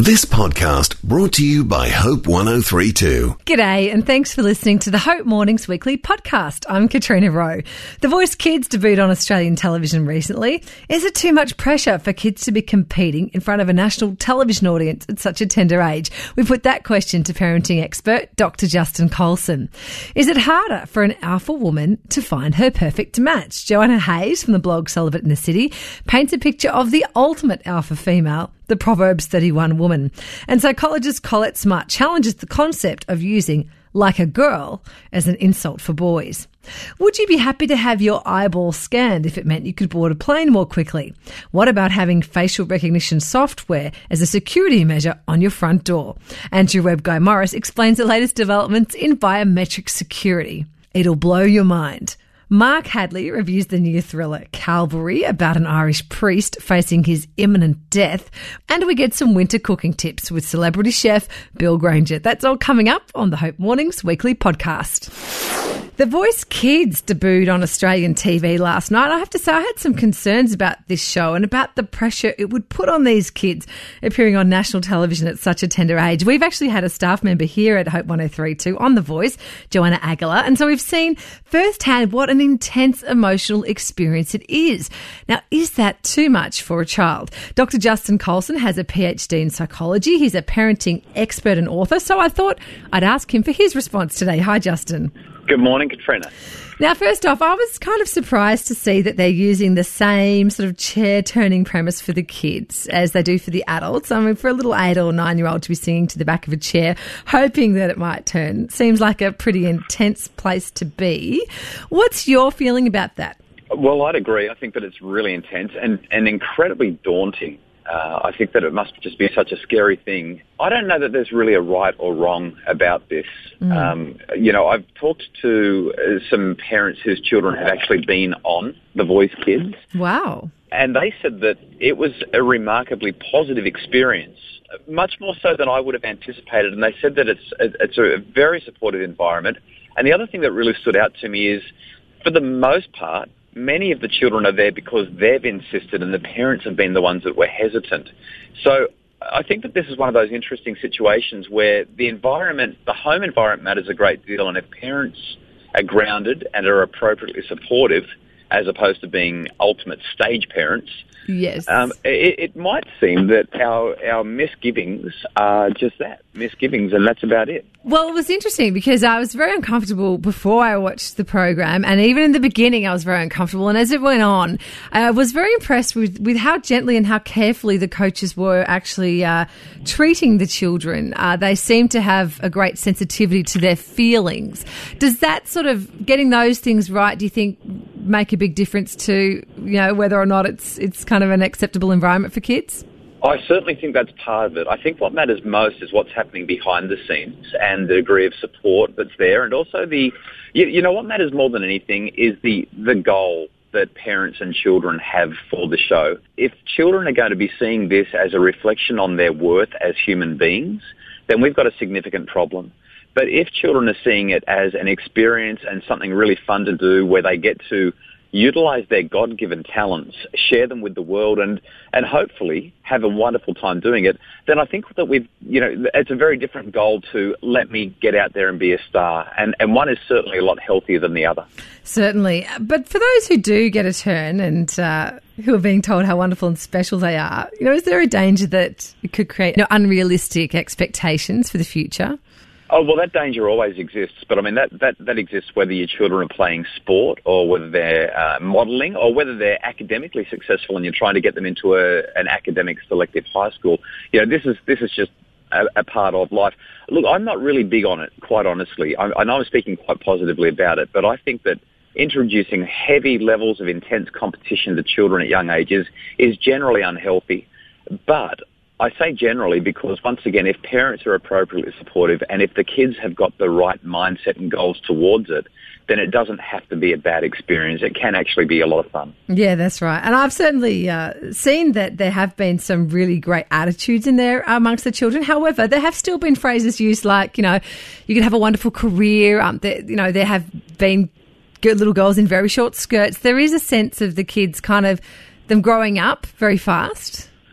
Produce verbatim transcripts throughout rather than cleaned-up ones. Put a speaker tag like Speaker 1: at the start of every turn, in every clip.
Speaker 1: This podcast brought to you by Hope one oh three point two.
Speaker 2: G'day and thanks for listening to the Hope Mornings Weekly podcast. I'm Katrina Rowe. The Voice Kids debuted on Australian television recently. Is it too much pressure for kids to be competing in front of a national television audience at such a tender age? We put that question to parenting expert Doctor Justin Colson. Is it harder for an alpha woman to find her perfect match? Joanna Hayes from the blog Celebrate in the City paints a picture of the ultimate alpha female, the Proverbs thirty-one woman. And psychologist Colette Smart challenges the concept of using like a girl as an insult for boys. Would you be happy to have your eyeball scanned if it meant you could board a plane more quickly? What about having facial recognition software as a security measure on your front door? Andrew Webb Guy Morris explains the latest developments in biometric security. It'll blow your mind. Mark Hadley reviews the new thriller Calvary about an Irish priest facing his imminent death. And we get some winter cooking tips with celebrity chef Bill Granger. That's all coming up on the Hope Mornings Weekly podcast. The Voice Kids debuted on Australian T V last night. I have to say I had some concerns about this show and about the pressure it would put on these kids appearing on national television at such a tender age. We've actually had a staff member here at Hope one oh three point two on The Voice, Joanna Aguilar, and so we've seen firsthand what an intense emotional experience it is. Now, is that too much for a child? Doctor Justin Colson has a P H D in psychology. He's a parenting expert and author, so I thought I'd ask him for his response today. Hi, Justin.
Speaker 3: Good morning, Katrina.
Speaker 2: Now, first off, I was kind of surprised to see that they're using the same sort of chair-turning premise for the kids as they do for the adults. I mean, for a little eight or nine-year-old to be singing to the back of a chair, hoping that it might turn, seems like a pretty intense place to be. What's your feeling about that?
Speaker 3: Well, I'd agree. I think that it's really intense and, and incredibly daunting. Uh, I think that it must just be such a scary thing. I don't know that there's really a right or wrong about this. Mm. Um, you know, I've talked to uh, some parents whose children have actually been on The Voice Kids.
Speaker 2: Wow.
Speaker 3: And they said that it was a remarkably positive experience, much more so than I would have anticipated. And they said that it's, it's a very supportive environment. And the other thing that really stood out to me is, for the most part, many of the children are there because they've insisted and the parents have been the ones that were hesitant. So I think that this is one of those interesting situations where the environment, the home environment matters a great deal, and if parents are grounded and are appropriately supportive, as opposed to being ultimate stage parents,
Speaker 2: yes,
Speaker 3: um, it, it might seem that our, our misgivings are just that, misgivings, and that's about it.
Speaker 2: Well, it was interesting because I was very uncomfortable before I watched the program, and even in the beginning I was very uncomfortable, and as it went on I was very impressed with, with how gently and how carefully the coaches were actually uh, treating the children. Uh, they seemed to have a great sensitivity to their feelings. Does that sort of, getting those things right, do you think make a big difference to, you know, whether or not it's it's kind of an acceptable environment for kids?
Speaker 3: I certainly think that's part of it. I think what matters most is what's happening behind the scenes and the degree of support that's there, and also the, you, you know, what matters more than anything is the, the goal that parents and children have for the show. If children are going to be seeing this as a reflection on their worth as human beings, then we've got a significant problem. But if children are seeing it as an experience and something really fun to do where they get to utilise their God-given talents, share them with the world, and, and hopefully have a wonderful time doing it, then I think that we've, you know, it's a very different goal to let me get out there and be a star. And, and one is certainly a lot healthier than the other.
Speaker 2: Certainly. But for those who do get a turn and uh, who are being told how wonderful and special they are, you know, is there a danger that it could create, you know, unrealistic expectations for the future?
Speaker 3: Oh, well, that danger always exists, but I mean, that, that, that exists whether your children are playing sport or whether they're uh, modelling or whether they're academically successful and you're trying to get them into a, an academic selective high school. You know, this is, this is just a, a part of life. Look, I'm not really big on it, quite honestly. I, I know I'm speaking quite positively about it, but I think that introducing heavy levels of intense competition to children at young ages is generally unhealthy. But I say generally because, once again, if parents are appropriately supportive and if the kids have got the right mindset and goals towards it, then it doesn't have to be a bad experience. It can actually be a lot of fun.
Speaker 2: Yeah, that's right. And I've certainly uh, seen that there have been some really great attitudes in there amongst the children. However, there have still been phrases used like, you know, you can have a wonderful career. Um, there, you know, there have been good little girls in very short skirts. There is a sense of the kids kind of them growing up very fast.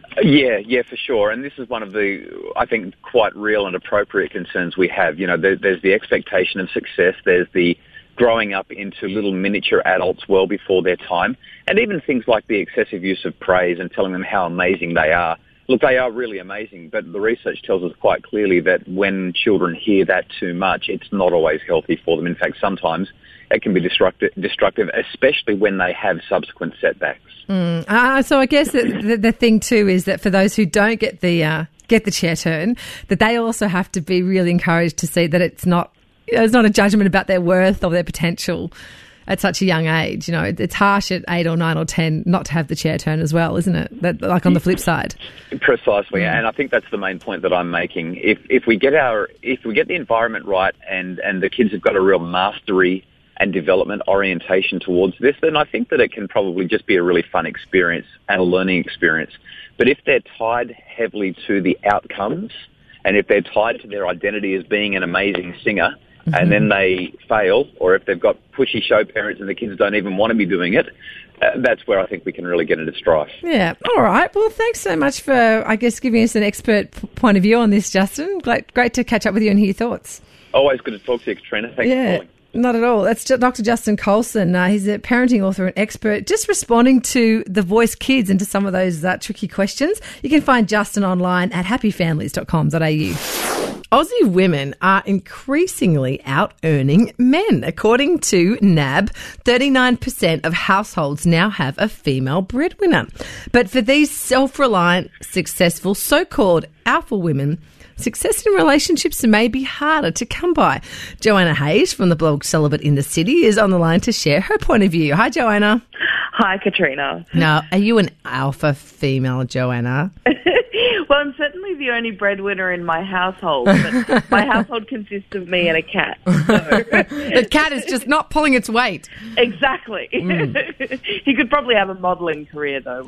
Speaker 3: Yeah, yeah, for sure. And this is one of the, I think, quite real and appropriate concerns we have. You know, there, there's the expectation of success. There's the growing up into little miniature adults well before their time. And even things like the excessive use of praise and telling them how amazing they are. Look, they are really amazing, but the research tells us quite clearly that when children hear that too much, it's not always healthy for them. In fact, sometimes it can be destructive, destructive especially when they have subsequent setbacks.
Speaker 2: Mm. Uh, so I guess the, the, the thing too is that for those who don't get the uh, get the chair turn, that they also have to be really encouraged to see that it's not it's not a judgment about their worth or their potential at such a young age. You know, it's harsh at eight or nine or ten not to have the chair turn as well, isn't it? That, like on the flip side.
Speaker 3: Precisely, and I think that's the main point that I'm making. If if we get our if we get the environment right, and and the kids have got a real mastery and development orientation towards this, then I think that it can probably just be a really fun experience and a learning experience. But if they're tied heavily to the outcomes, and if they're tied to their identity as being an amazing singer, mm-hmm. and then they fail, or if they've got pushy show parents and the kids don't even want to be doing it, uh, that's where I think we can really get into strife.
Speaker 2: Yeah. All right. Well, thanks so much for, I guess, giving us an expert p- point of view on this, Justin. Great, great to catch up with you and hear your thoughts.
Speaker 3: Always good to talk to you, Katrina. Thanks
Speaker 2: yeah.
Speaker 3: for calling.
Speaker 2: Not at all. That's Doctor Justin Colson. Uh, he's a parenting author and expert, just responding to The Voice Kids and to some of those uh, tricky questions. You can find Justin online at happy families dot com dot a u. Aussie women are increasingly out-earning men. According to N A B, thirty-nine percent of households now have a female breadwinner. But for these self-reliant, successful, so-called alpha women, success in relationships may be harder to come by. Joanna Hayes from the blog Celibate in the City is on the line to share her point of view. Hi, Joanna.
Speaker 4: Hi, Katrina.
Speaker 2: Now, are you an alpha female, Joanna?
Speaker 4: Well, I'm certainly the only breadwinner in my household, but my household consists of me and a cat. So.
Speaker 2: The cat is just not pulling its weight.
Speaker 4: Exactly. Mm. He could probably have a modelling career, though.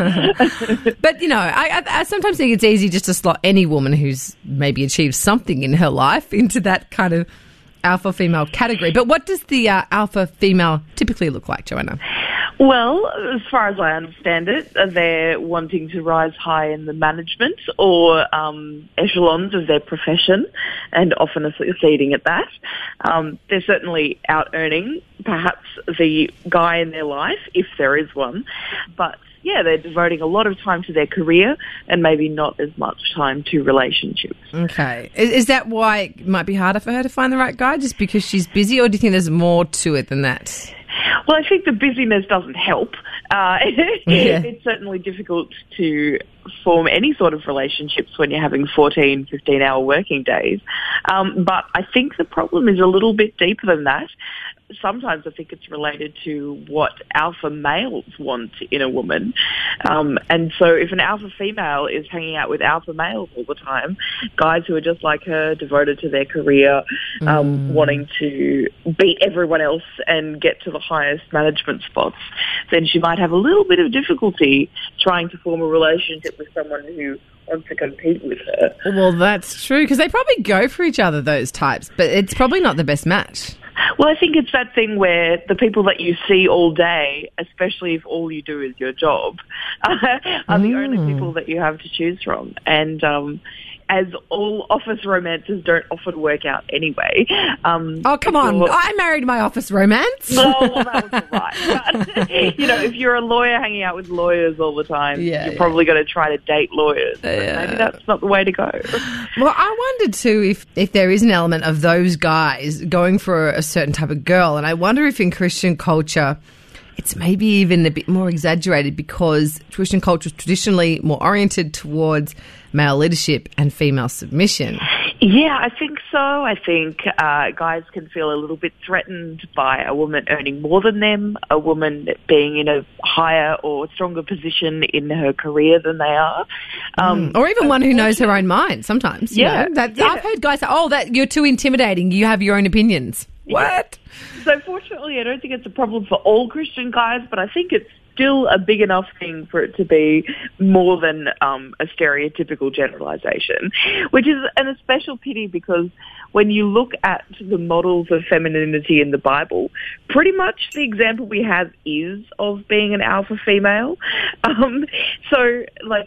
Speaker 2: But, you know, I, I, I sometimes think it's easy just to slot any woman who's maybe achieved something in her life into that kind of alpha female category. But what does the uh, alpha female typically look like, Joanna?
Speaker 4: Well, as far as I understand it, they're wanting to rise high in the management or um, echelons of their profession, and often are succeeding at that. Um, they're certainly out-earning perhaps the guy in their life, if there is one, but yeah, they're devoting a lot of time to their career and maybe not as much time to relationships.
Speaker 2: Okay. Is, is that why it might be harder for her to find the right guy, just because she's busy, or do you think there's more to it than that?
Speaker 4: Well, I think the busyness doesn't help. Uh,
Speaker 2: yeah.
Speaker 4: It's certainly difficult to form any sort of relationships when you're having fourteen, fifteen-hour working days. Um, but I think the problem is a little bit deeper than that. Sometimes I think it's related to what alpha males want in a woman. Um, and so if an alpha female is hanging out with alpha males all the time, guys who are just like her, devoted to their career, um, mm. wanting to beat everyone else and get to the highest management spots, then she might have a little bit of difficulty trying to form a relationship with someone who wants to compete with her.
Speaker 2: Well, that's true, because they probably go for each other, those types, but it's probably not the best match.
Speaker 4: Well, I think it's that thing where the people that you see all day, especially if all you do is your job, uh, are the mm. only people that you have to choose from. And um, as all office romances don't often work out anyway. Um,
Speaker 2: oh, come on. I married my office romance.
Speaker 4: No, well, that was all right. But, you know, if you're a lawyer hanging out with lawyers all the time,
Speaker 2: yeah,
Speaker 4: you're
Speaker 2: yeah.
Speaker 4: probably going to try to date lawyers. But
Speaker 2: yeah.
Speaker 4: maybe that's not the way to go.
Speaker 2: Well, I wondered too if, if there is an element of those guys going for a certain type of girl. And I wonder if in Christian culture it's maybe even a bit more exaggerated, because Christian culture is traditionally more oriented towards male leadership and female submission.
Speaker 4: Yeah, I think so. I think uh, guys can feel a little bit threatened by a woman earning more than them, a woman being in a higher or stronger position in her career than they are. Um,
Speaker 2: mm. Or even one who knows her own mind sometimes.
Speaker 4: Yeah.
Speaker 2: You know, that,
Speaker 4: yeah.
Speaker 2: I've heard guys say, oh, that you're too intimidating. You have your own opinions. What?
Speaker 4: So fortunately, I don't think it's a problem for all Christian guys, but I think it's still a big enough thing for it to be more than um, a stereotypical generalisation, which is an a special pity, because when you look at the models of femininity in the Bible, pretty much the example we have is of being an alpha female. Um, so, like,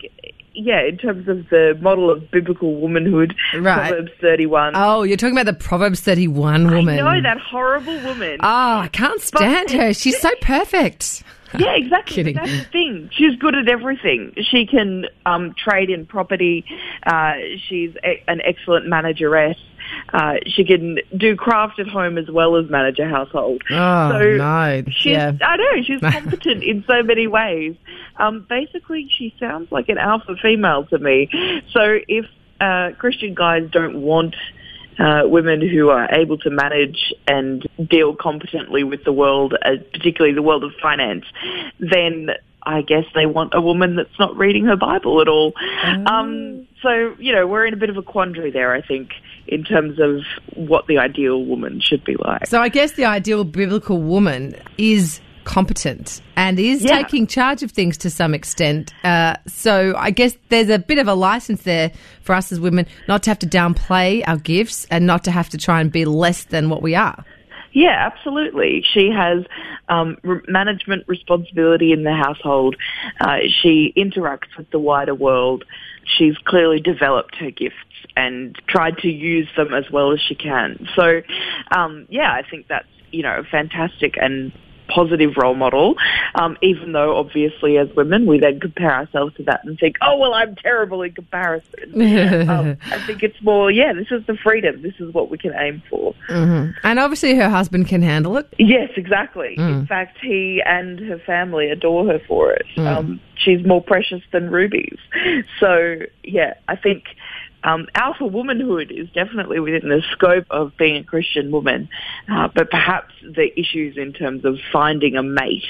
Speaker 4: yeah, in terms of the model of biblical womanhood,
Speaker 2: Right.
Speaker 4: Proverbs thirty-one.
Speaker 2: Oh, you're talking about the Proverbs thirty-one woman.
Speaker 4: I know, that horrible woman.
Speaker 2: Oh, I can't stand
Speaker 4: But-
Speaker 2: her. She's so perfect.
Speaker 4: Yeah, exactly.
Speaker 2: Kidding.
Speaker 4: But that's the thing. She's good at everything. She can um, trade in property. Uh, she's a- an excellent manageress. Uh, she can do craft at home as well as manage a household.
Speaker 2: Oh,
Speaker 4: so
Speaker 2: no.
Speaker 4: She's,
Speaker 2: Yeah.
Speaker 4: I know, she's competent in so many ways. Um, basically, she sounds like an alpha female to me. So if uh, Christian guys don't want Uh, women who are able to manage and deal competently with the world, uh, particularly the world of finance, then I guess they want a woman that's not reading her Bible at all.
Speaker 2: Oh.
Speaker 4: Um, so, you know, we're in a bit of a quandary there, I think, in terms of what the ideal woman should be like.
Speaker 2: So I guess the ideal biblical woman is competent and is
Speaker 4: Yeah.
Speaker 2: taking charge of things to some extent. Uh, so I guess there's a bit of a license there for us as women not to have to downplay our gifts and not to have to try and be less than what we are.
Speaker 4: Yeah, absolutely. She has um, r- management responsibility in the household. Uh, she interacts with the wider world. She's clearly developed her gifts and tried to use them as well as she can. So, um, yeah, I think that's, you know, fantastic and positive role model, um, even though obviously as women we then compare ourselves to that and think, oh, well, I'm terrible in comparison. um, I think it's more, yeah, this is the freedom. This is what we can aim for.
Speaker 2: Mm-hmm. And obviously her husband can handle it.
Speaker 4: Yes, exactly.
Speaker 2: Mm.
Speaker 4: In fact, he and her family adore her for it.
Speaker 2: Mm.
Speaker 4: Um, she's more precious than rubies. So, yeah, I think Um, alpha womanhood is definitely within the scope of being a Christian woman, uh, but perhaps the issues in terms of finding a mate,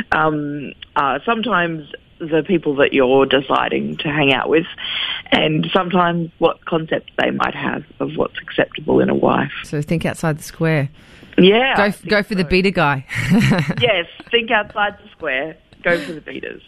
Speaker 4: um, uh, sometimes the people that you're deciding to hang out with, and sometimes what concepts they might have of what's acceptable in a wife.
Speaker 2: So think outside the square.
Speaker 4: Yeah.
Speaker 2: Go
Speaker 4: I
Speaker 2: go
Speaker 4: think
Speaker 2: for the
Speaker 4: so.
Speaker 2: beta guy.
Speaker 4: Yes, think outside the square. Go for the beaters.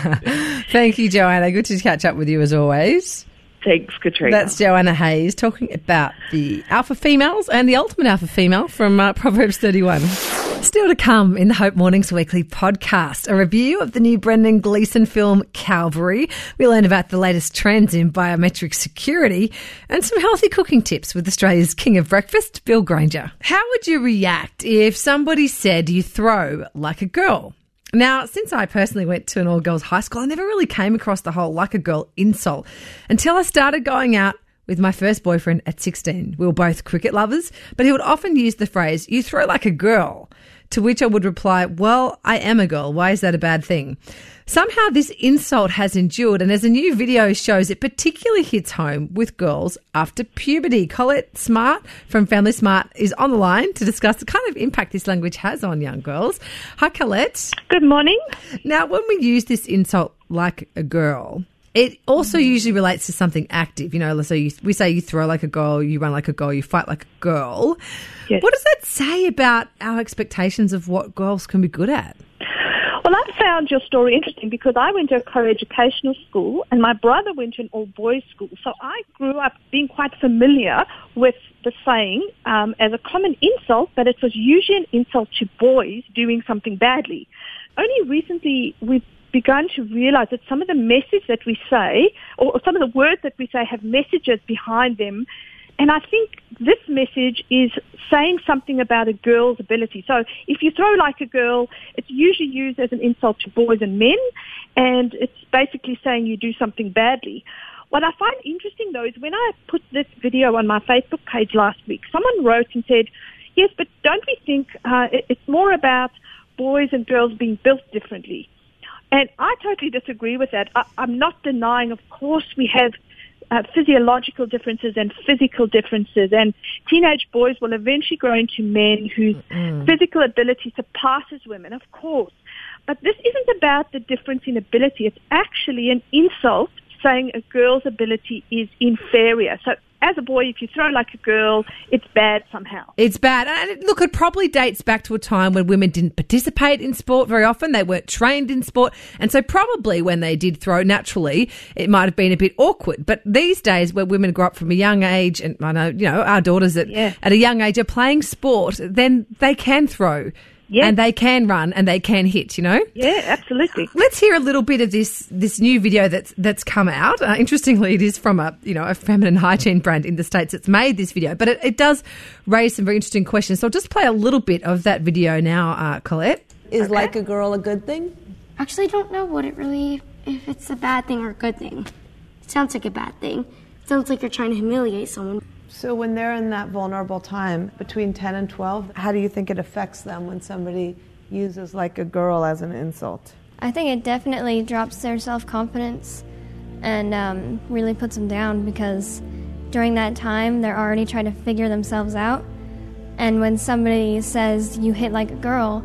Speaker 2: Thank you, Joanna. Good to catch up with you as always.
Speaker 4: Thanks, Katrina.
Speaker 2: That's Joanna Hayes talking about the alpha females and the ultimate alpha female from uh, Proverbs thirty-one. Still to come in the Hope Mornings Weekly podcast, a review of the new Brendan Gleeson film Calvary. We learn about the latest trends in biometric security and some healthy cooking tips with Australia's king of breakfast, Bill Granger. How would you react if somebody said you throw like a girl? Now, since I personally went to an all-girls high school, I never really came across the whole like a girl insult until I started going out with my first boyfriend at sixteen. We were both cricket lovers, but he would often use the phrase, you throw like a girl, to which I would reply, well, I am a girl. Why is that a bad thing? Somehow this insult has endured, and as a new video shows, it particularly hits home with girls after puberty. Colette Smart from Family Smart is on the line to discuss the kind of impact this language has on young girls. Hi, Colette.
Speaker 5: Good morning.
Speaker 2: Now, when we use this insult like a girl, it also usually relates to something active. You know, so you, we say you throw like a girl, you run like a girl, you fight like a girl.
Speaker 5: Yes.
Speaker 2: What does that say about our expectations of what girls can be good at?
Speaker 5: Well, I found your story interesting because I went to a co-educational school and my brother went to an all-boys school. So I grew up being quite familiar with the saying um, as a common insult, but it was usually an insult to boys doing something badly. Only recently we've begun to realize that some of the message that we say, or some of the words that we say, have messages behind them. And I think this message is saying something about a girl's ability. So if you throw like a girl, it's usually used as an insult to boys and men, and it's basically saying you do something badly. What I find interesting, though, is when I put this video on my Facebook page last week, someone wrote and said, yes, but don't we think uh, it's more about boys and girls being built differently? And I totally disagree with that. I, I'm not denying, of course, we have uh, physiological differences and physical differences, and teenage boys will eventually grow into men whose mm. physical ability surpasses women, of course. But this isn't about the difference in ability. It's actually an insult saying a girl's ability is inferior. So as a boy, if you throw like a girl, it's bad somehow.
Speaker 2: It's bad. And look, it probably dates back to a time when women didn't participate in sport very often. They weren't trained in sport. And so probably when they did throw naturally, it might have been a bit awkward. But these days where women grow up from a young age, and I know, you know, our daughters at,
Speaker 5: yeah.
Speaker 2: at a young age are playing sport, then they can throw
Speaker 5: Yeah.
Speaker 2: And they can run and they can hit, you know?
Speaker 5: Yeah, absolutely.
Speaker 2: Let's hear a little bit of this this new video that's that's come out. Uh, interestingly, it is from a you know a feminine hygiene brand in the States that's made this video, but it, it does raise some very interesting questions. So I'll just play a little bit of that video now, uh, Colette.
Speaker 6: Is okay. Like a girl a good thing?
Speaker 7: Actually, I don't know what it really, if it's a bad thing or a good thing. It sounds like a bad thing. It sounds like you're trying to humiliate someone.
Speaker 6: So when they're in that vulnerable time between ten and twelve, how do you think it affects them when somebody uses like a girl as an insult?
Speaker 8: I think it definitely drops their self-confidence and um, really puts them down, because during that time they're already trying to figure themselves out. And when somebody says you hit like a girl,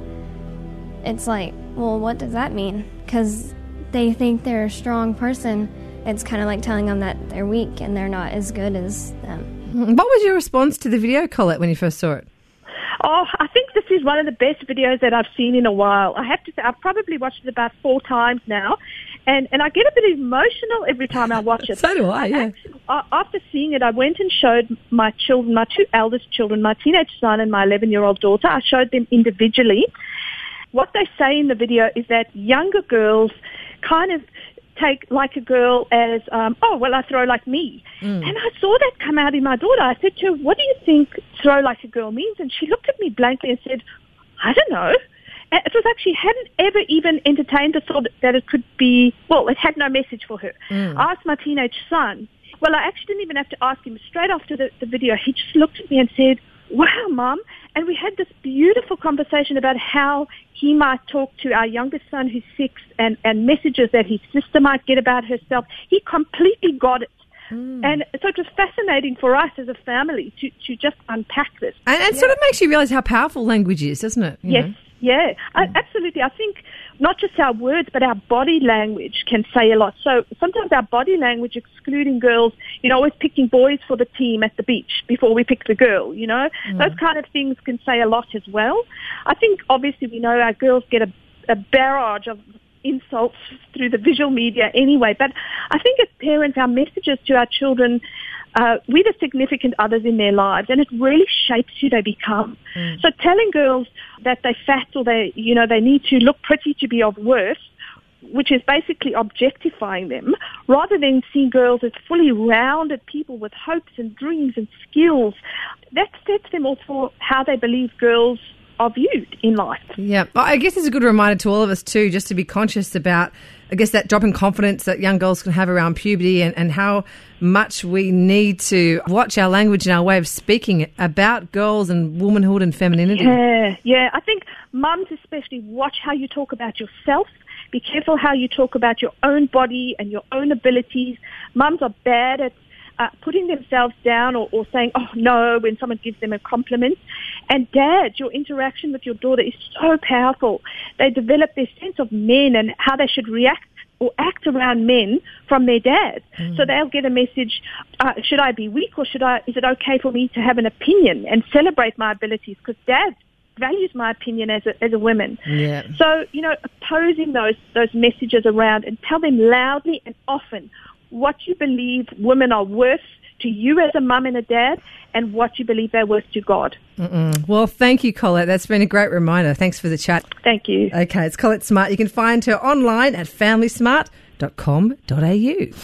Speaker 8: it's like, well, what does that mean? Because they think they're a strong person. It's kind of like telling them that they're weak and they're not as good as them.
Speaker 2: What was your response to the video, Colette, when you first saw it?
Speaker 5: Oh, I think this is one of the best videos that I've seen in a while. I have to say, I've probably watched it about four times now, and, and I get a bit emotional every time I watch it.
Speaker 2: So do I, yeah.
Speaker 5: Actually, after seeing it, I went and showed my children, my two eldest children, my teenage son and my eleven-year-old daughter. I showed them individually. What they say in the video is that younger girls kind of take like a girl as, um, oh, well, I throw like me. Mm. And I saw that come out in my daughter. I said to her, what do you think throw like a girl means? And she looked at me blankly and said, I don't know. And it was like she hadn't ever even entertained the thought that it could be, well, it had no message for her. Mm. I asked my teenage son. Well, I actually didn't even have to ask him. Straight after the, the video, he just looked at me and said, wow, Mum. And we had this beautiful conversation about how he might talk to our youngest son who's six and, and messages that his sister might get about herself. He completely got it. Mm. And so it was fascinating for us as a family to, to just unpack this.
Speaker 2: And it yeah. sort of makes you realise how powerful language is, doesn't it? You
Speaker 5: yes,
Speaker 2: know?
Speaker 5: yeah, I, absolutely. I think not just our words, but our body language can say a lot. So sometimes our body language, excluding girls, you know, always picking boys for the team at the beach before we pick the girl, you know, mm. those kind of things can say a lot as well. I think obviously we know our girls get a, a barrage of insults through the visual media anyway, but I think as parents, our messages to our children, uh, we're the significant others in their lives, and it really shapes who they become. Mm. So telling girls that they're fat or they, you know, they need to look pretty to be of worth, which is basically objectifying them, rather than seeing girls as fully rounded people with hopes and dreams and skills, that sets them off for how they believe girls are viewed in life.
Speaker 2: Yeah, I guess it's a good reminder to all of us too, just to be conscious about, I guess, that drop in confidence that young girls can have around puberty, and, and how much we need to watch our language and our way of speaking about girls and womanhood and femininity.
Speaker 5: Yeah, yeah. I think mums especially, watch how you talk about yourself. Be careful how you talk about your own body and your own abilities. Mums are bad at Uh, putting themselves down or, or saying, oh, no, when someone gives them a compliment. And dad, your interaction with your daughter is so powerful. They develop their sense of men and how they should react or act around men from their dads. Mm. So they'll get a message, uh, should I be weak, or should I? Is it okay for me to have an opinion and celebrate my abilities? Because dad values my opinion as a, as a woman.
Speaker 2: Yeah.
Speaker 5: So, you know, opposing those, those messages around, and tell them loudly and often what you believe women are worth to you as a mum and a dad, and what you believe they're worth to God.
Speaker 2: Mm-mm. Well, thank you, Colette. That's been a great reminder. Thanks for the chat.
Speaker 5: Thank you.
Speaker 2: Okay, it's Colette Smart. You can find her online at family smart dot com dot a u.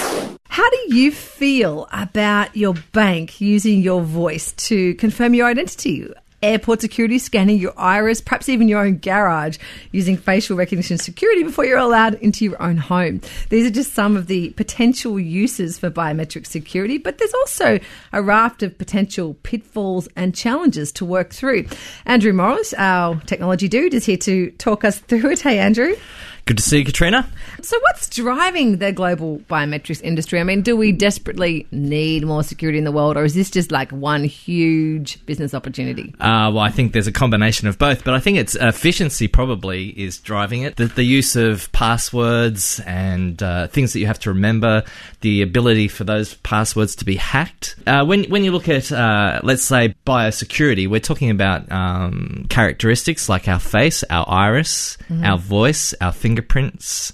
Speaker 2: How do you feel about your bank using your voice to confirm your identity? Airport security scanning your iris, perhaps even your own garage, using facial recognition security before you're allowed into your own home. These are just some of the potential uses for biometric security, but there's also a raft of potential pitfalls and challenges to work through. Andrew Morris, our technology dude, is here to talk us through it. Hey, Andrew.
Speaker 9: Good to see you, Katrina.
Speaker 2: So what's driving the global biometrics industry? I mean, do we desperately need more security in the world, or is this just like one huge business opportunity?
Speaker 9: Uh, well, I think there's a combination of both, but I think it's efficiency probably is driving it. The, the use of passwords and uh, things that you have to remember, the ability for those passwords to be hacked. Uh, when, when you look at, uh, let's say, biosecurity, we're talking about um, characteristics like our face, our iris, mm-hmm. our voice, our fingerprints,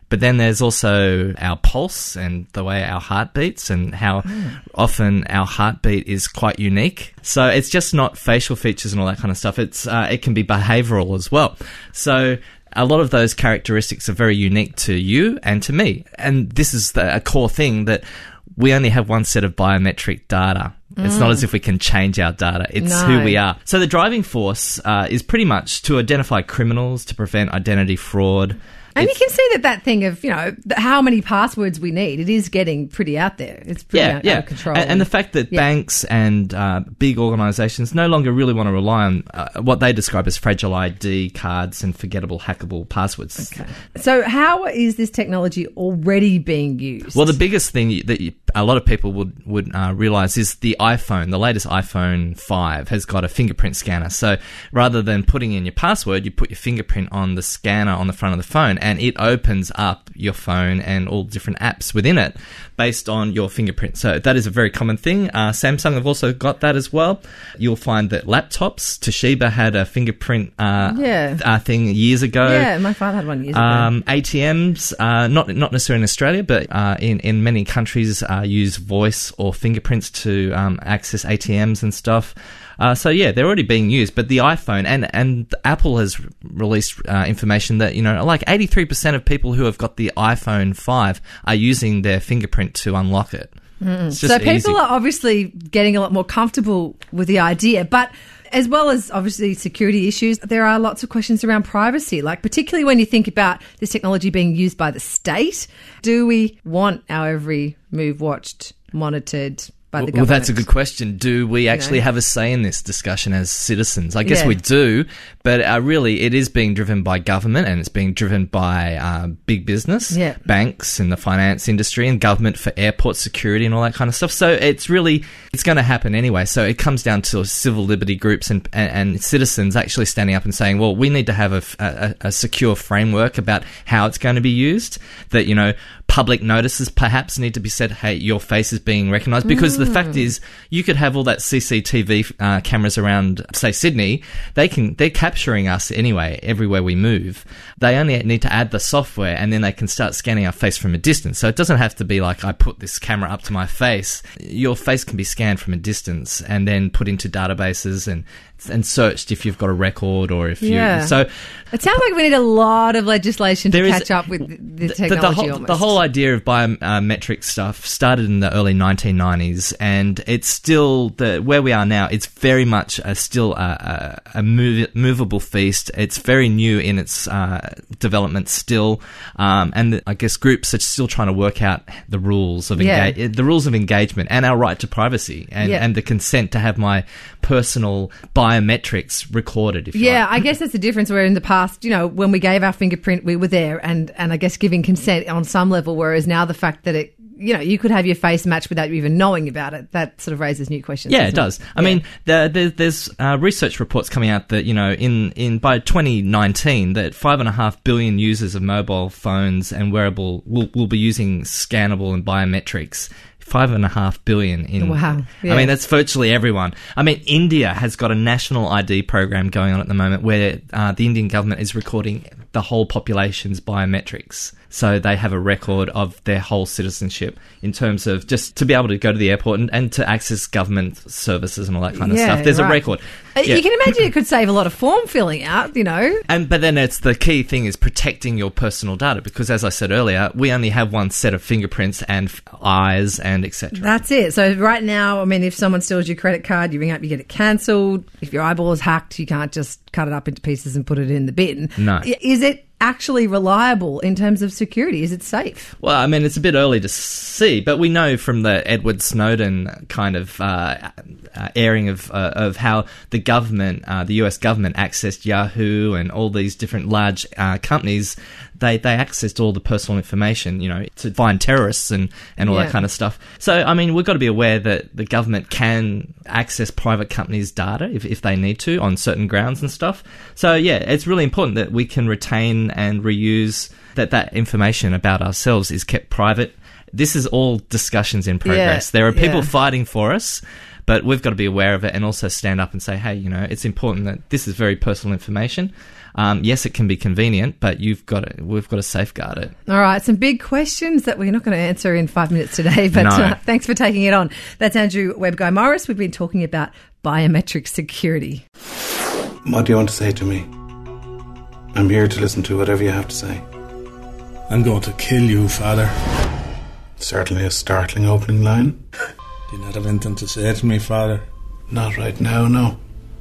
Speaker 9: But then there's also our pulse and the way our heart beats and how mm. often our heartbeat is quite unique. So it's just not facial features and all that kind of stuff. It's uh, it can be behavioural as well. So a lot of those characteristics are very unique to you and to me. And this is the, a core thing that we only have one set of biometric data. It's mm. not as if we can change our data. It's
Speaker 2: no.
Speaker 9: who we are. So the driving force uh, is pretty much to identify criminals, to prevent identity fraud.
Speaker 2: And
Speaker 9: It's-
Speaker 2: you can see that that thing of, you know, th- how many passwords we need, it is getting pretty out there. It's pretty
Speaker 9: yeah,
Speaker 2: out,
Speaker 9: yeah.
Speaker 2: out of control.
Speaker 9: And, and the fact that
Speaker 2: Yeah.
Speaker 9: banks and uh, big organisations no longer really want to rely on uh, what they describe as fragile I D cards and forgettable, hackable passwords.
Speaker 2: Okay. So how is this technology already being used?
Speaker 9: Well, the biggest thing you- that you, a lot of people would, would uh, realise is the iPhone. The latest iPhone five has got a fingerprint scanner. So rather than putting in your password, you put your fingerprint on the scanner on the front of the phone, and it opens up your phone and all different apps within it based on your fingerprint. So that is a very common thing. Uh, Samsung have also got that as well. You'll find that laptops, Toshiba had a fingerprint uh,
Speaker 2: Yeah.
Speaker 9: uh, thing years ago.
Speaker 2: Yeah, my father had one years ago.
Speaker 9: Um, A T Ms, uh, not not necessarily in Australia, but uh, in in many countries, uh, use voice or fingerprints to um, access A T Ms and stuff. Uh, so yeah, they're already being used. But the iPhone and and Apple has released uh, information that, you know, like eighty-three percent of people who have got the iPhone five are using their fingerprint to unlock it. It's just
Speaker 2: So people
Speaker 9: easy.
Speaker 2: are obviously getting a lot more comfortable with the idea, but as well as obviously security issues, there are lots of questions around privacy, like particularly when you think about this technology being used by the state. Do we want our every move watched, monitored by the
Speaker 9: Well,
Speaker 2: government?
Speaker 9: that's a good question. Do we actually
Speaker 2: know?
Speaker 9: have a say in this discussion as citizens? I guess
Speaker 2: Yeah.
Speaker 9: we do, but uh, really it is being driven by government, and it's being driven by uh, big business,
Speaker 2: Yeah.
Speaker 9: banks and the finance industry, and government for airport security and all that kind of stuff. So it's really, it's going to happen anyway. So it comes down to civil liberty groups and, and, and citizens actually standing up and saying, well, we need to have a, a, a secure framework about how it's going to be used, that, you know, public notices perhaps need to be said, hey, your face is being recognised. Because the fact is, you could have all that C C T V uh, cameras around, say, Sydney. They can, they're capturing us anyway, everywhere we move. They only need to add the software, and then they can start scanning our face from a distance. So it doesn't have to be like, I put this camera up to my face. Your face can be scanned from a distance and then put into databases and and searched if you've got a record or if
Speaker 2: Yeah.
Speaker 9: you... So
Speaker 2: It sounds like we need a lot of legislation to
Speaker 9: There is-
Speaker 2: catch up with the, the
Speaker 9: the,
Speaker 2: technology
Speaker 9: the, whole,
Speaker 2: almost.
Speaker 9: the whole idea of biometric stuff started in the early nineteen nineties, and it's still the where we are now. It's very much a, still a, a, a move, movable feast. It's very new in its uh, development still, um, and the, I guess groups are still trying to work out the rules of
Speaker 2: Yeah.
Speaker 9: engage, the rules of engagement and our right to privacy and,
Speaker 2: Yeah.
Speaker 9: and the consent to have my personal biometrics recorded. If you
Speaker 2: Yeah,
Speaker 9: like.
Speaker 2: I guess that's the difference where in the past, you know, when we gave our fingerprint, we were there and, and I guess giving consent on some level, whereas now the fact that it, you know, you could have your face matched without you even knowing about it, that sort of raises new questions.
Speaker 9: Yeah,
Speaker 2: doesn't
Speaker 9: it does. I
Speaker 2: Yeah.
Speaker 9: mean, there, there, there's uh, research reports coming out that, you know, in, in by twenty nineteen, that five and a half billion users of mobile phones and wearable will, will be using scannable and biometrics. Five and a half billion in.
Speaker 2: Wow, yeah.
Speaker 9: I mean, that's virtually everyone. I mean, India has got a national I D program going on at the moment where uh, the Indian government is recording the whole population's biometrics. So they have a record of their whole citizenship in terms of just to be able to go to the airport and, and to access government services and all that kind of
Speaker 2: Yeah,
Speaker 9: stuff. There's
Speaker 2: right.
Speaker 9: a record.
Speaker 2: Uh,
Speaker 9: Yeah.
Speaker 2: You can imagine it could save a lot of form filling out, you know.
Speaker 9: And but then it's the key thing is protecting your personal data, because as I said earlier, we only have one set of fingerprints and f- eyes and et cetera.
Speaker 2: That's it. So right now, I mean, if someone steals your credit card, you ring up, you get it cancelled. If your eyeball is hacked, you can't just cut it up into pieces and put it in the bin.
Speaker 9: No.
Speaker 2: I- Is it actually reliable in terms of security? Is it safe?
Speaker 9: Well, I mean, it's a bit early to see, but we know from the Edward Snowden kind of uh, uh, airing of uh, of how the government, uh, the U S government, accessed Yahoo and all these different large uh, companies. They they accessed all the personal information, you know, to find terrorists and, and all
Speaker 2: Yeah.
Speaker 9: that kind of stuff. So, I mean, we've got to be aware that the government can access private companies' data if, if they need to on certain grounds and stuff. So, yeah, it's really important that we can retain and reuse that that information about ourselves is kept private. This is all discussions in progress.
Speaker 2: Yeah,
Speaker 9: there are people
Speaker 2: yeah.
Speaker 9: fighting for us, but we've got to be aware of it and also stand up and say, hey, you know, it's important that this is very personal information. Um, yes, it can be convenient, but you've got to, we've got to safeguard it.
Speaker 2: All right, some big questions that we're not going to answer in five minutes today, but
Speaker 9: No.
Speaker 2: uh, thanks for taking it on. That's Andrew Webb-Guy-Morris. We've been talking about biometric security.
Speaker 10: What do you want to say to me? I'm here to listen to whatever you have to say.
Speaker 11: I'm going to kill you, Father.
Speaker 10: Certainly a startling opening line.
Speaker 11: Do you not have anything to say to me, Father?
Speaker 10: Not right now, no.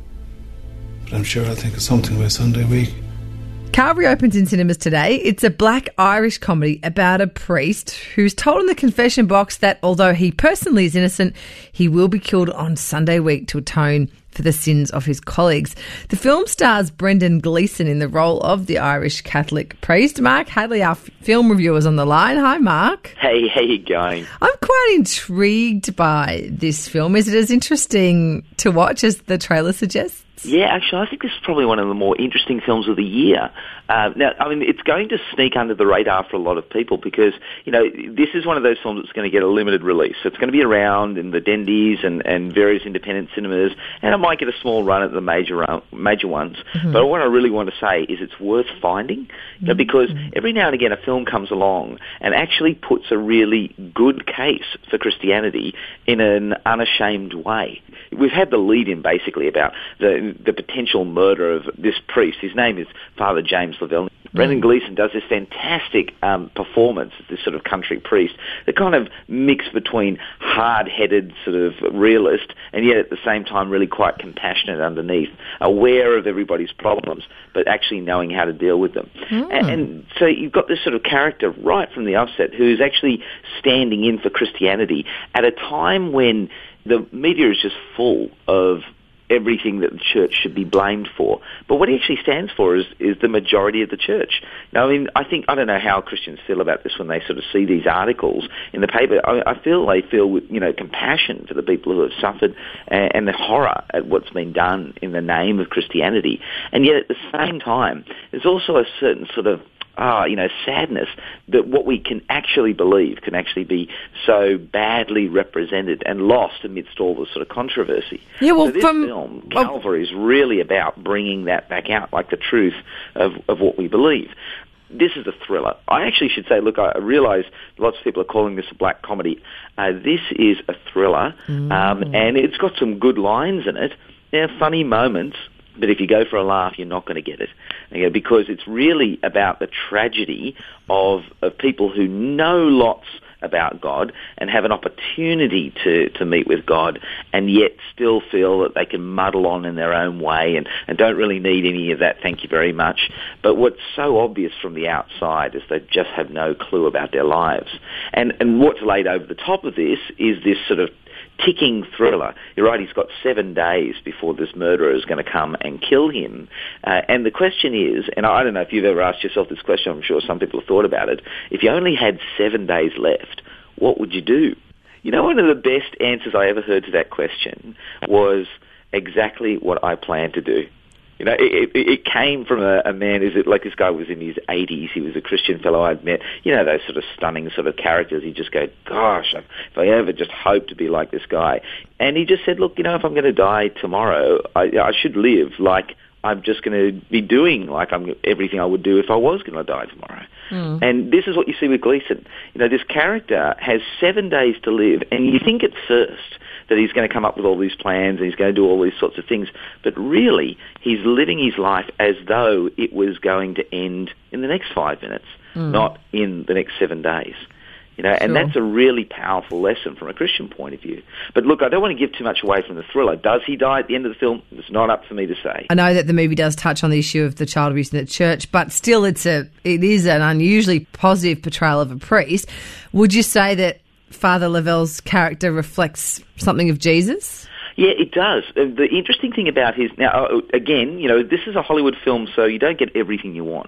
Speaker 10: But I'm sure I'll think of something by Sunday week.
Speaker 2: Calvary opens in cinemas today. It's a black Irish comedy about a priest who's told in the confession box that although he personally is innocent, he will be killed on Sunday week to atone for the sins of his colleagues. The film stars Brendan Gleeson in the role of the Irish Catholic priest. Mark Hadley, our f- film reviewer, is on the line. Hi, Mark.
Speaker 12: Hey, how you going?
Speaker 2: I'm quite intrigued by this film. Is it as interesting to watch as the trailer suggests?
Speaker 12: Yeah, actually, I think this is probably one of the more interesting films of the year. Uh, now, I mean, it's going to sneak under the radar for a lot of people because, you know, this is one of those films that's going to get a limited release. So it's going to be around in the Dendies and, and various independent cinemas, and it might get a small run at the major uh, major ones. Mm-hmm. But what I really want to say is it's worth finding, you know, because every now and again a film comes along and actually puts a really good case for Christianity in an unashamed way. We've had the lead-in, basically, about the the potential murder of this priest. His name is Father James Lavelle. Brendan Gleeson does this fantastic um, performance as this sort of country priest that kind of mix between hard-headed sort of realist and yet at the same time really quite compassionate underneath, aware of everybody's problems, but actually knowing how to deal with them. Mm. And, and so you've got this sort of character right from the outset who's actually standing in for Christianity at a time when the media is just full of everything that the church should be blamed for. But what he actually stands for is, is the majority of the church. Now, I mean, I think, I don't know how Christians feel about this when they sort of see these articles in the paper. I, I feel they feel, with, you know, compassion for the people who have suffered and, and the horror at what's been done in the name of Christianity. And yet at the same time, there's also a certain sort of Ah, you know, sadness that what we can actually believe can actually be so badly represented and lost amidst all the sort of controversy.
Speaker 2: Yeah, well,
Speaker 12: so this
Speaker 2: from,
Speaker 12: film, Calvary, is really about bringing that back out, like the truth of, of what we believe. This is a thriller. I actually should say, look, I realise lots of people are calling this a black comedy. Uh, this is a thriller, mm. um, and it's got some good lines in it. There are funny moments. But if you go for a laugh, you're not going to get it, okay, because it's really about the tragedy of, of people who know lots about God and have an opportunity to, to meet with God and yet still feel that they can muddle on in their own way and, and don't really need any of that, thank you very much. But what's so obvious from the outside is they just have no clue about their lives. And, and what's laid over the top of this is this sort of ticking thriller. You're right, he's got seven days before this murderer is going to come and kill him. Uh, and the question is, and I don't know if you've ever asked yourself this question, I'm sure some people have thought about it, if you only had seven days left, what would you do? You know, one of the best answers I ever heard to that question was exactly what I plan to do. You know, it, it, it came from a, a man, is it like this guy was in his eighties, he was a Christian fellow I'd met, you know, those sort of stunning sort of characters, you just go, gosh, if I ever just hope to be like this guy. And he just said, look, you know, if I'm going to die tomorrow, I, I should live like I'm just going to be doing like I'm everything I would do if I was going to die tomorrow. Mm. And this is what you see with Gleeson. You know, this character has seven days to live, and you think at first that he's going to come up with all these plans and he's going to do all these sorts of things. But really, he's living his life as though it was going to end in the next five minutes, mm. not in the next seven days. You know, and sure. That's a really powerful lesson from a Christian point of view. But look, I don't want to give too much away from the thriller. Does he die at the end of the film? It's not up for me to say.
Speaker 2: I know that the movie does touch on the issue of the child abuse in the church, but still it's a it is an unusually positive portrayal of a priest. Would you say that Father Lavelle's character reflects something of Jesus?
Speaker 12: Yeah, it does. The interesting thing about his... Now, again, you know, this is a Hollywood film, so you don't get everything you want.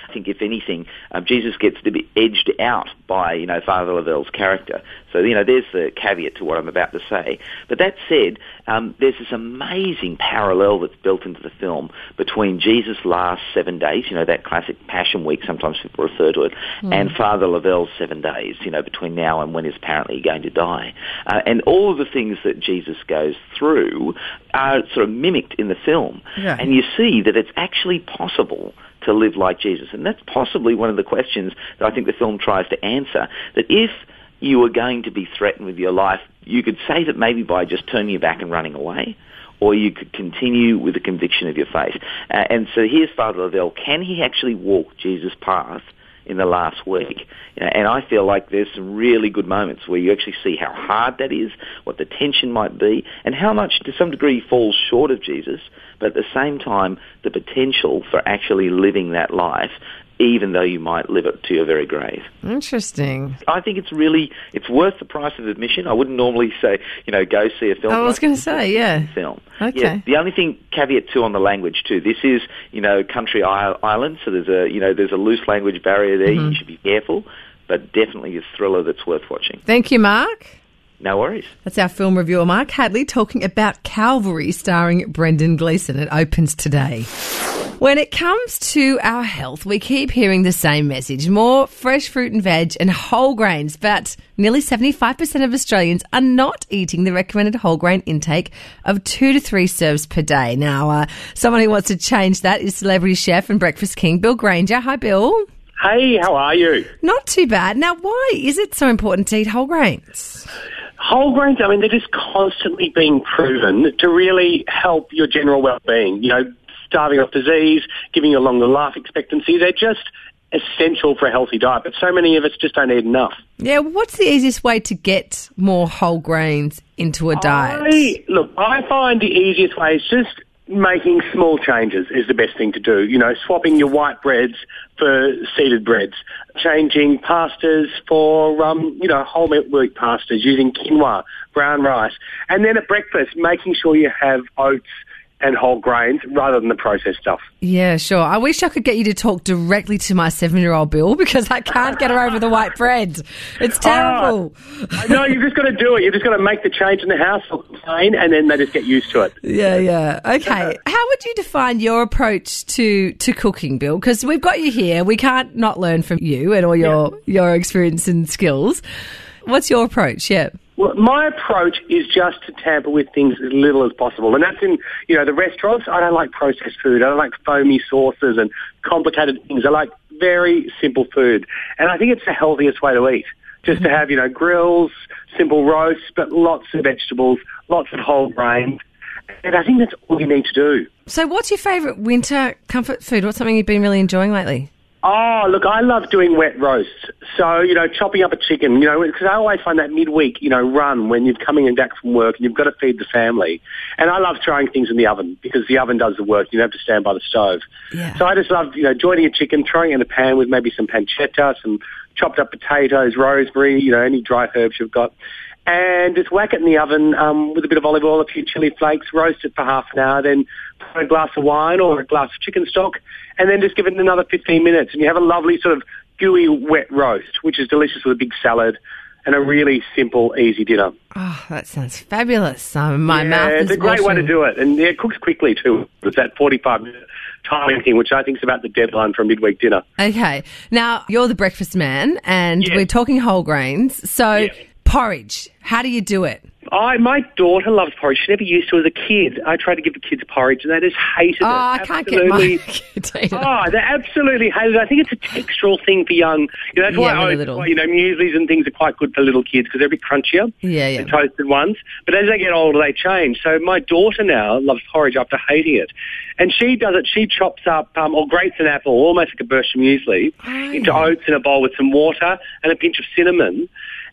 Speaker 12: I think, if anything, um, Jesus gets to be edged out by, you know, Father Lavelle's character. So, you know, there's the caveat to what I'm about to say. But that said, um, there's this amazing parallel that's built into the film between Jesus' last seven days, you know, that classic Passion Week, sometimes people refer to it, mm. and Father Lavelle's seven days, you know, between now and when he's apparently going to die. Uh, and all of the things that Jesus goes through are sort of mimicked in the film.
Speaker 2: Yeah.
Speaker 12: And you see that it's actually possible to live like Jesus. And that's possibly one of the questions that I think the film tries to answer, that if you were going to be threatened with your life, you could save it maybe by just turning your back and running away, or you could continue with the conviction of your faith. Uh, and so here's Father Lavelle. Can he actually walk Jesus' path in the last week? You know, and I feel like there's some really good moments where you actually see how hard that is, what the tension might be, and how much, to some degree, he falls short of Jesus, but at the same time, the potential for actually living that life, even though you might live it to your very grave.
Speaker 2: Interesting.
Speaker 12: I think it's really, it's worth the price of admission. I wouldn't normally say, you know, go see a film.
Speaker 2: I was going to say, yeah.
Speaker 12: Film.
Speaker 2: Okay.
Speaker 12: Yeah, the only thing, caveat too, on the language too, this is, you know, country island, so there's a, you know, there's a loose language barrier there. Mm-hmm. You should be careful, but definitely a thriller that's worth watching.
Speaker 2: Thank you, Mark.
Speaker 12: No worries.
Speaker 2: That's our film reviewer, Mark Hadley, talking about Calvary, starring Brendan Gleeson. It opens today. When it comes to our health, we keep hearing the same message: more fresh fruit and veg and whole grains. But nearly seventy-five percent of Australians are not eating the recommended whole grain intake of two to three serves per day. Now, uh, someone who wants to change that is celebrity chef and breakfast king, Bill Granger. Hi, Bill.
Speaker 13: Hey, how are you?
Speaker 2: Not too bad. Now, why is it so important to eat whole grains?
Speaker 13: Whole grains, I mean, they're just constantly being proven to really help your general well-being. You know, starving off disease, giving you a longer life expectancy. They're just essential for a healthy diet, but so many of us just don't eat enough.
Speaker 2: Yeah, what's the easiest way to get more whole grains into a diet?
Speaker 13: I, look, I find the easiest way is just making small changes is the best thing to do. You know, swapping your white breads for seeded breads, changing pastas for, um, you know, whole wheat pastas, using quinoa, brown rice. And then at breakfast, making sure you have oats and whole grains rather than the processed stuff.
Speaker 2: Yeah, sure. I wish I could get you to talk directly to my seven-year-old Bill, because I can't get her over the white bread. It's terrible.
Speaker 13: Uh, I know, you've just got to do it. You've just got to make the change in the house, complain, and then they just get used to it.
Speaker 2: Yeah, yeah. Okay. How would you define your approach to, to cooking, Bill? Because we've got you here. We can't not learn from you and all your, yeah. your experience and skills. What's your approach? Yeah.
Speaker 13: Well, my approach is just to tamper with things as little as possible. And that's in, you know, the restaurants. I don't like processed food. I don't like foamy sauces and complicated things. I like very simple food. And I think it's the healthiest way to eat. Just to have, you know, grills, simple roasts, but lots of vegetables, lots of whole grains. And I think that's all you need to do.
Speaker 2: So what's your favourite winter comfort food? What's something you've been really enjoying lately?
Speaker 13: Oh, look, I love doing wet roasts. So, you know, chopping up a chicken, you know, because I always find that midweek, you know, run when you're coming in back from work and you've got to feed the family. And I love throwing things in the oven because the oven does the work. You don't have to stand by the stove.
Speaker 2: Yeah.
Speaker 13: So I just love, you know, joining a chicken, throwing it in a pan with maybe some pancetta, some chopped up potatoes, rosemary, you know, any dry herbs you've got. And just whack it in the oven um, with a bit of olive oil, a few chili flakes, roast it for half an hour, then put a glass of wine or a glass of chicken stock, and then just give it another fifteen minutes. And you have a lovely sort of gooey wet roast, which is delicious with a big salad and a really simple, easy dinner.
Speaker 2: Oh, that sounds fabulous. Um, my
Speaker 13: yeah,
Speaker 2: mouth is
Speaker 13: it's a great
Speaker 2: watering.
Speaker 13: way to do it. And yeah, it cooks quickly too. It's that forty-five minute timing thing, which I think is about the deadline for a midweek dinner.
Speaker 2: Okay. Now, you're the breakfast man, and
Speaker 13: yeah.
Speaker 2: we're talking whole grains. So,
Speaker 13: yeah. porridge,
Speaker 2: how do you do it?
Speaker 13: I, my daughter loves porridge. She never used to as a kid. I tried to give the kids porridge and they just hated
Speaker 2: oh,
Speaker 13: it.
Speaker 2: Oh, I can't absolutely. get my kids to eat it.
Speaker 13: Oh, they absolutely hated it. I think it's a textural thing for young. You know, that's
Speaker 2: yeah,
Speaker 13: why, I, why you know, mueslis and things are quite good for little kids because they're a bit crunchier.
Speaker 2: Yeah, yeah.
Speaker 13: The toasted ones. But as they get older, they change. So my daughter now loves porridge after hating it. And she does it. She chops up um, or grates an apple, almost like a burst of muesli,
Speaker 2: oh,
Speaker 13: into
Speaker 2: yeah.
Speaker 13: oats in a bowl with some water and a pinch of cinnamon.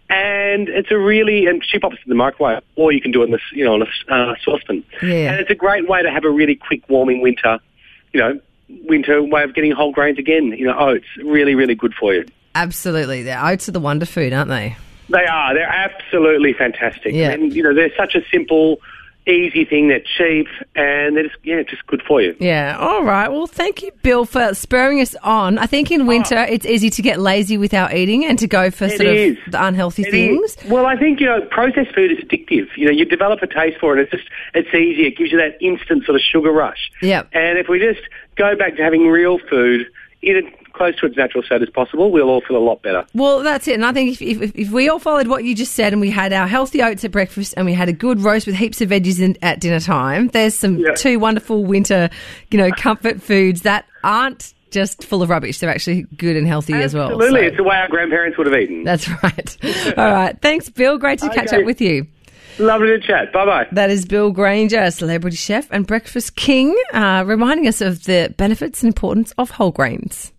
Speaker 13: And it's a really, and she pops it in the microwave, or you can do it in the, you know, on a uh, saucepan.
Speaker 2: Yeah.
Speaker 13: And it's a great way to have a really quick warming winter, you know, winter way of getting whole grains again. You know, oats, really, really good for you.
Speaker 2: Absolutely. The oats are the wonder food, aren't they?
Speaker 13: They are. They're absolutely fantastic.
Speaker 2: Yeah.
Speaker 13: And, you know, they're such a simple, easy thing. They're cheap, and they're just, yeah, just good for you.
Speaker 2: Yeah, all right. Well, thank you, Bill, for spurring us on. I think in winter oh. it's easy to get lazy with our eating and to go for
Speaker 13: it
Speaker 2: sort
Speaker 13: is.
Speaker 2: of the unhealthy
Speaker 13: it
Speaker 2: things.
Speaker 13: Is. Well, I think, you know, processed food is addictive. You know, you develop a taste for it, and it's just, it's easy. It gives you that instant sort of sugar rush.
Speaker 2: Yeah.
Speaker 13: And if we just go back to having real food, in a close to its natural state as possible, we'll all feel a lot better.
Speaker 2: Well, that's it. And I think if, if, if we all followed what you just said and we had our healthy oats at breakfast and we had a good roast with heaps of veggies in, at dinner time, there's some
Speaker 13: yeah.
Speaker 2: two wonderful winter, you know, comfort foods that aren't just full of rubbish. They're actually good and healthy
Speaker 13: Absolutely.
Speaker 2: as well.
Speaker 13: Absolutely.
Speaker 2: So.
Speaker 13: It's the way our grandparents would have eaten.
Speaker 2: That's right. All right. Thanks, Bill. Great to
Speaker 13: okay.
Speaker 2: catch up with you.
Speaker 13: Lovely to chat. Bye-bye.
Speaker 2: That is Bill Granger, celebrity chef and breakfast king, uh, reminding us of the benefits and importance of whole grains.